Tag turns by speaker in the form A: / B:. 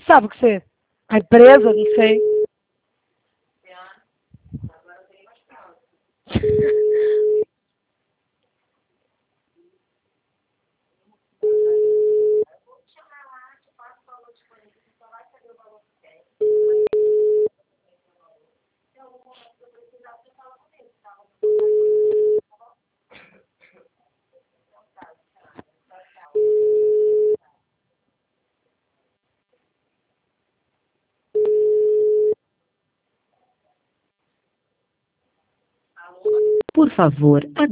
A: sabe o que é? A empresa, não sei.
B: Por favor,